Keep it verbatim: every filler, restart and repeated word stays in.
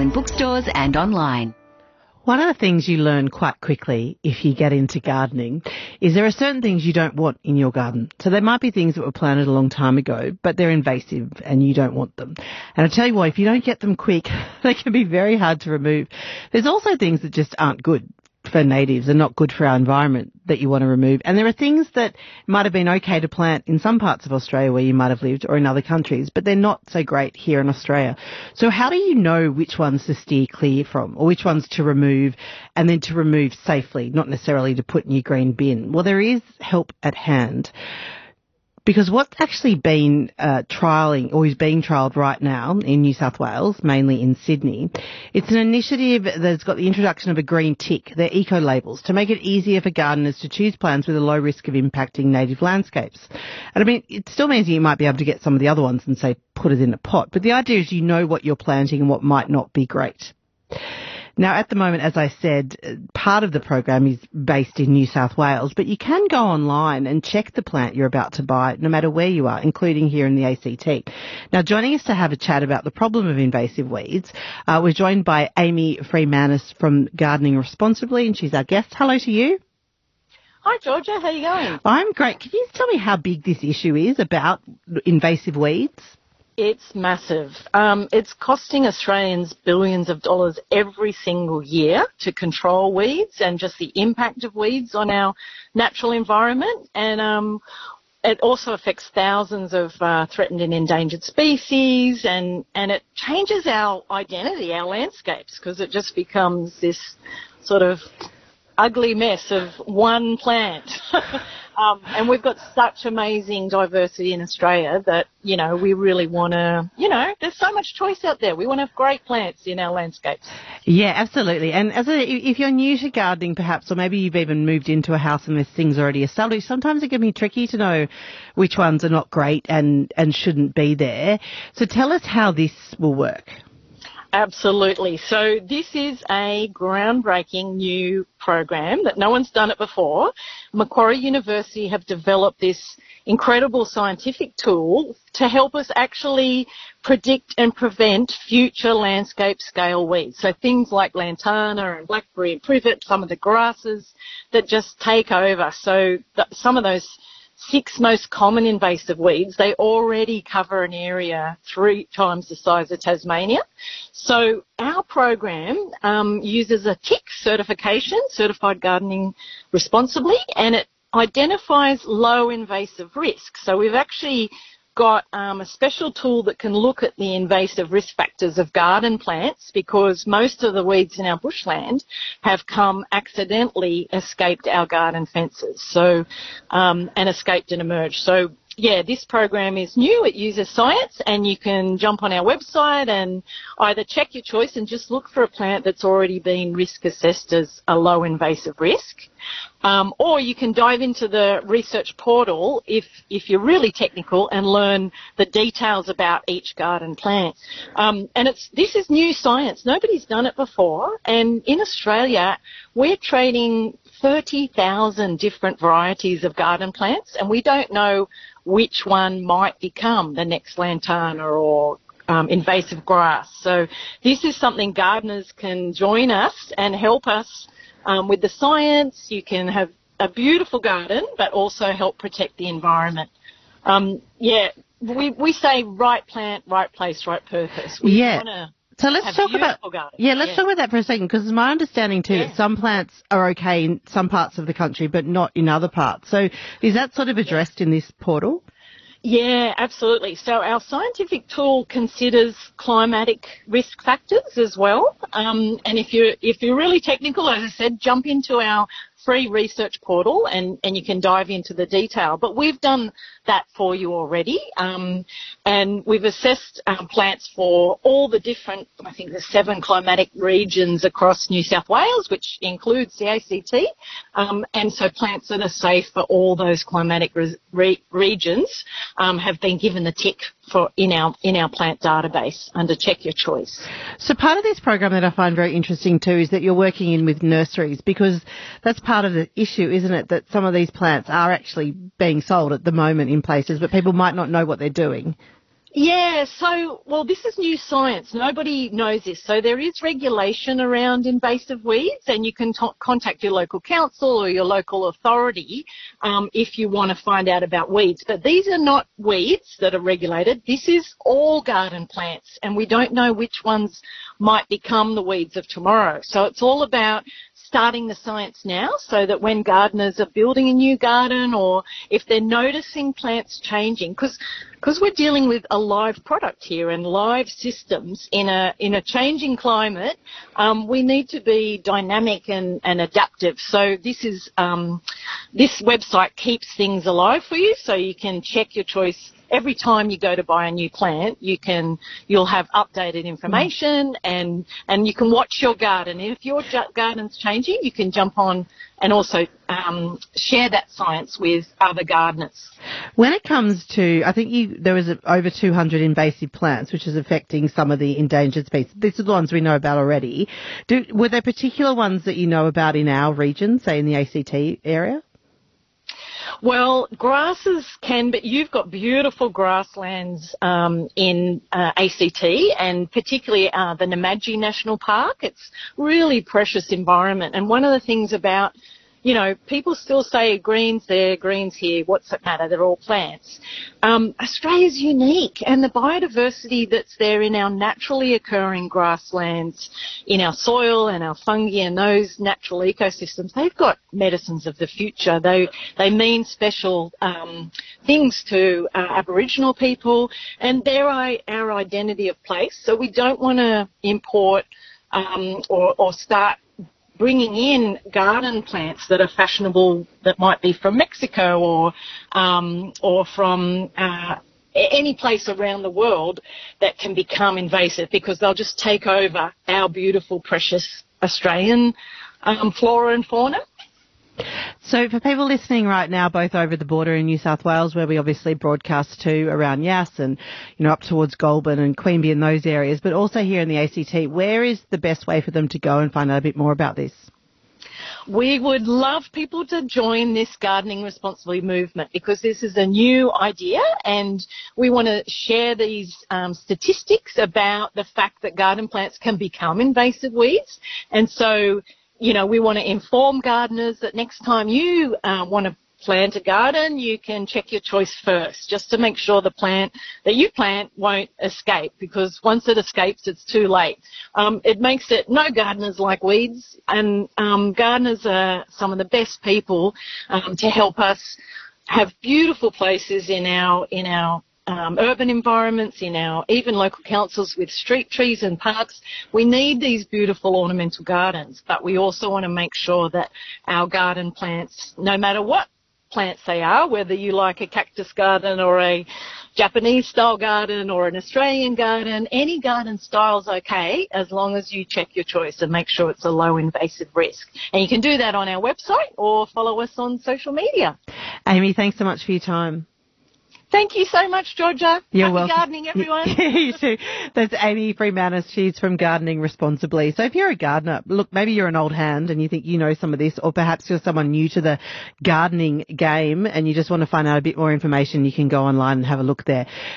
in bookstores and online. One of the things you learn quite quickly if you get into gardening is there are certain things you don't want in your garden. So there might be things that were planted a long time ago, but they're invasive and you don't want them. And I tell you what, if you don't get them quick, they can be very hard to remove. There's also things that just aren't good for natives and not good for our environment that you want to remove. And there are things that might have been okay to plant in some parts of Australia where you might have lived or in other countries, but they're not so great here in Australia. So how do you know which ones to steer clear from or which ones to remove and then to remove safely, not necessarily to put in your green bin? Well, there is help at hand. Because what's actually been uh, trialling, or is being trialled right now in New South Wales, mainly in Sydney, it's an initiative that's got the introduction of a green tick, they're eco-labels, to make it easier for gardeners to choose plants with a low risk of impacting native landscapes. And I mean, it still means that you might be able to get some of the other ones and say, put it in a pot. But the idea is you know what you're planting and what might not be great. Now, at the moment, as I said, part of the program is based in New South Wales, but you can go online and check the plant you're about to buy, no matter where you are, including here in the A C T. Now, joining us to have a chat about the problem of invasive weeds, uh, we're joined by Amy Freemanis from Gardening Responsibly, and she's our guest. Hello to you. Hi, Georgia. How are you going? I'm great. Can you tell me how big this issue is about invasive weeds? It's massive. Um, it's costing Australians billions of dollars every single year to control weeds and just the impact of weeds on our natural environment. And um, it also affects thousands of uh, threatened and endangered species, and, and it changes our identity, our landscapes, because it just becomes this sort of ugly mess of one plant. Um, and we've got such amazing diversity in Australia that, you know, we really want to, you know, there's so much choice out there. We want to have great plants in our landscapes. Yeah, absolutely. And as a, if you're new to gardening perhaps, or maybe you've even moved into a house and there's things already established, sometimes it can be tricky to know which ones are not great and, and shouldn't be there. So tell us how this will work. Absolutely. So this is a groundbreaking new program that no one's done it before. Macquarie University have developed this incredible scientific tool to help us actually predict and prevent future landscape scale weeds. So things like lantana and blackberry and privet, some of the grasses that just take over. So th- some of those six most common invasive weeds, they already cover an area three times the size of Tasmania. So our program um, uses a tick certification, Certified Gardening Responsibly, and it identifies low invasive risk. So we've actually got um, a special tool that can look at the invasive risk factors of garden plants, because most of the weeds in our bushland have come accidentally, escaped our garden fences, so um, and escaped and emerged. So yeah, this program is new. It uses science, and you can jump on our website and either check your choice and just look for a plant that's already been risk assessed as a low invasive risk. Um, or you can dive into the research portal if, if you're really technical and learn the details about each garden plant. Um, and it's this is new science. Nobody's done it before. And in Australia, we're trading thirty thousand different varieties of garden plants, and we don't know which one might become the next lantana or um, invasive grass. So this is something gardeners can join us and help us um, with the science. You can have a beautiful garden, but also help protect the environment. Um, yeah, we we say right plant, right place, right purpose. We yeah. wanna So let's talk about gardens. yeah, let's yeah. talk about that for a second, because it's my understanding too yeah. that some plants are okay in some parts of the country, but not in other parts. So is that sort of addressed yeah. in this portal? Yeah, absolutely. So our scientific tool considers climatic risk factors as well. Um, and if you're if you're really technical, as I said, jump into our free research portal and, and you can dive into the detail. But we've done that for you already. Um, and we've assessed um, plants for all the different, I think there's seven climatic regions across New South Wales, which includes the A C T. Um, and so plants that are safe for all those climatic re- re- regions um, have been given the tick for in our in our plant database under Check Your Choice. So part of this program that I find very interesting too is that you're working in with nurseries, because that's part of the issue, isn't it, that some of these plants are actually being sold at the moment in places, but people might not know what they're doing. Yeah, so, well, this is new science. Nobody knows this. So there is regulation around invasive weeds, and you can t- contact your local council or your local authority um, if you want to find out about weeds. But these are not weeds that are regulated. This is all garden plants, and we don't know which ones might become the weeds of tomorrow. So it's all about starting the science now so that when gardeners are building a new garden or if they're noticing plants changing, because because we're dealing with a live product here and live systems in a in a changing climate, um, we need to be dynamic and, and adaptive. So this is um, this website keeps things alive for you, so you can check your choice. Every time you go to buy a new plant, you can, you'll have updated information and, and you can watch your garden. If your garden's changing, you can jump on and also um, share that science with other gardeners. When it comes to, I think you, there was over two hundred invasive plants, which is affecting some of the endangered species. These are the ones we know about already. Do, were there particular ones that you know about in our region, say in the A C T area? Well, grasses can, but you've got beautiful grasslands um, in uh, A C T and particularly uh, the Namadgi National Park. It's really precious environment. And one of the things about, you know, people still say greens there, greens here, what's it matter? They're all plants. Um, Australia's unique, and the biodiversity that's there in our naturally occurring grasslands, in our soil and our fungi and those natural ecosystems, they've got medicines of the future. They they mean special um, things to uh, Aboriginal people, and they're our identity of place. So we don't want to import um, or, or start bringing in garden plants that are fashionable that might be from Mexico or um, or from uh, any place around the world that can become invasive because they'll just take over our beautiful, precious Australian um, flora and fauna. So for people listening right now, both over the border in New South Wales, where we obviously broadcast to around Yass and, you know, up towards Goulburn and Queanbeyan and those areas, but also here in the A C T, where is the best way for them to go and find out a bit more about this? We would love people to join this Gardening Responsibly movement because this is a new idea and we want to share these um, statistics about the fact that garden plants can become invasive weeds. And so, you know, we want to inform gardeners that next time you uh, want to plant a garden, you can check your choice first, just to make sure the plant that you plant won't escape, because once it escapes, it's too late. Um, it makes it, no gardeners like weeds, and um, gardeners are some of the best people um, to help us have beautiful places in our in our Um, urban environments, in our even local councils with street trees and parks. We need these beautiful ornamental gardens, but we also want to make sure that our garden plants, no matter what plants they are, whether you like a cactus garden or a Japanese style garden or an Australian garden, any garden style's okay as long as you check your choice and make sure it's a low invasive risk. And you can do that on our website or follow us on social media. Amy, thanks so much for your time. Thank you so much, Georgia. You're Happy welcome. gardening, everyone. You too. That's Amy Freemanus. She's from Gardening Responsibly. So if you're a gardener, look, maybe you're an old hand and you think you know some of this, or perhaps you're someone new to the gardening game and you just want to find out a bit more information, you can go online and have a look there.